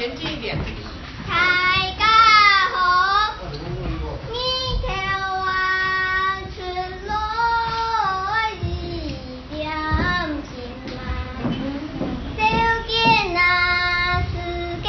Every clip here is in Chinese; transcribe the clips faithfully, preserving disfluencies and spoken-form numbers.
前进一点。 大家好，你听我出来一点心嘛，小囡仔世界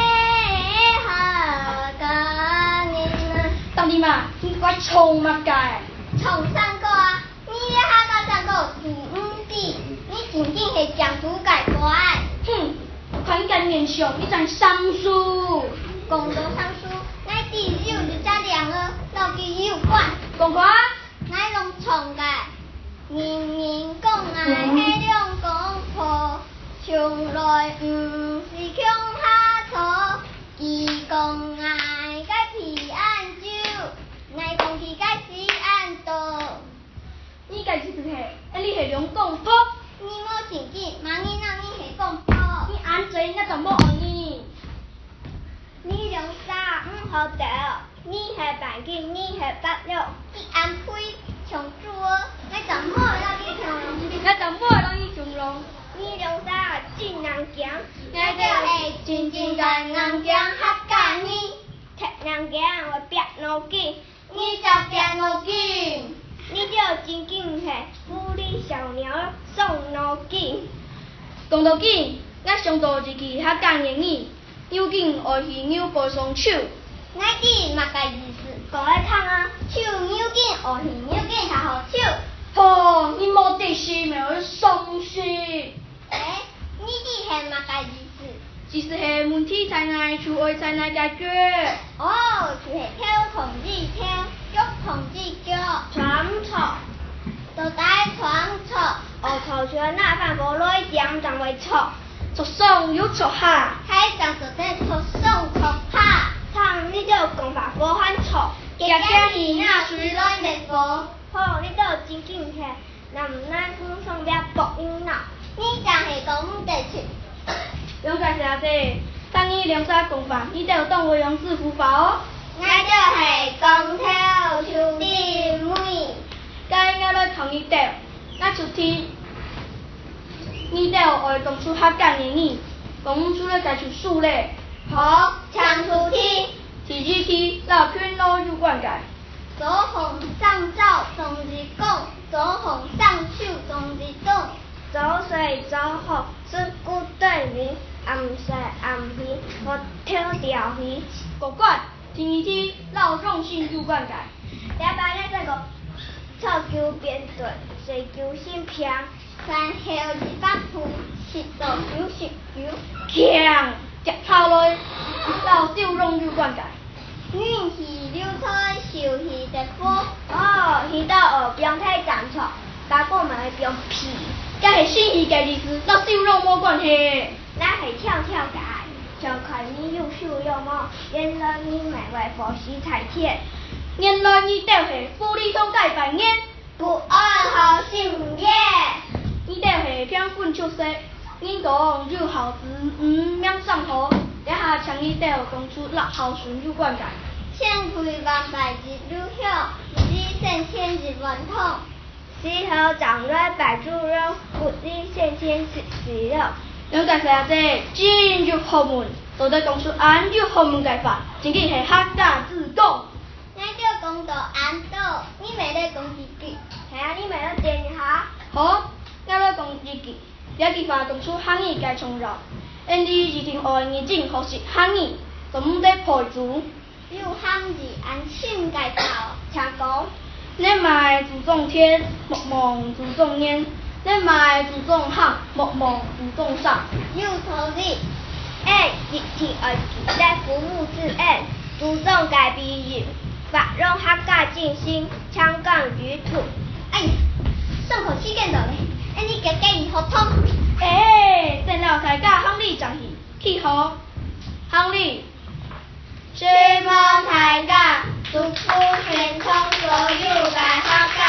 好个人。 当你嘛，你怪冲嘛该？ 冲三个啊！你咧哈个三个是唔是？你真正是将主改怪。 哼！看你干面相，你在上书。 讲到上书，乃只有一只两个，老基有管。 讲看。 乃拢冲个，人人讲爱迄两公婆，从来唔是强下错。伊讲爱甲皮安酒，乃讲伊甲死安刀。 你家己是系，啊你系两公婆。 你莫生气，妈囡仔你系公婆。 你安做我就冇爱你。 你两三唔好得，你系白金，你系白肉，你安配上主儿，你就冇让你上龙， 你就冇让你上龙。 你两三真难行，我就是真正个难行客家呢，踢难行我别脑筋，你就别脑筋，你就真正系富丽小鸟送脑筋。 讲到紧，我上道一句客家谚语。牛劲爱是牛背双手， 乃只嘛个意思，讲来听啊，手牛劲爱是牛劲才好手。 吼，你冇得事咪去伤心。 诶，你只系嘛个意思？ 就是系问题在哪，就爱在哪解决。 哦，就是挑同志挑，脚同志脚，传错，就该传错。哦，错出那饭无来讲，就会错。 错爽又错下， 海上就得错爽错下。唱你这讲法无反错，家家是那水来的佛。好，你这真正是，那唔咱讲上边博音脑，你真是讲唔得去。 杨家小姐，当你两三讲法，你就有当为杨氏佛法哦。 我就是光头兄弟妹， 该我来同你斗，那出天。你斗会讲出客家谚语，讲出了该出数嘞。 好，唱出题。 第二题，老圈老入灌溉。 左红上灶中日讲，左红上手中日动。左水左红孙姑对面，暗水暗鱼我挑条鱼。 果管，第二题，老用心入灌溉。 两百那这个草球变短，水球先平。三后二百步，十道九十九。 强，接头来，老手用入灌溉。 运气流彩，寿喜得福。哦，鱼到河边睇站错，八卦门会变屁。 这是新语嘅意思，老手用冇关系。 咱系跳跳嘅爱，就看你又秀又猛，原来你美为佛喜彩天。 原来你就是富丽堂界百年， 不安好心耶。 你就是偏棍出色，你讲入好子唔免上头，一下强你就讲出六孝顺入灌溉。 千开万百日如晓，一线千日万通。石头长在百株肉，不知线千十时肉。 杨家小姐，进入后门，都在讲出按入后门解法，真嘅系客家自讲。 咱就讲到安道，你咪咧讲一句，系啊，你咪咧点一下。 好，我来讲一句，这句话讲出汉语该重要。因你一定学眼睛学习汉语，就唔得破主。 有汉字按心该跑，请讲。 你咪注重天，莫忘注重年；你咪注重行，莫忘注重上。 有错字，哎，日天而住在父母之恩，注重改变人，法让客家进心，强干于土。哎，上口气见到嘞，哎，你给给你好痛。 哎，电脑大家行李暂时去好，行李。 水墨大家，祝福truyền统所有嘅客家。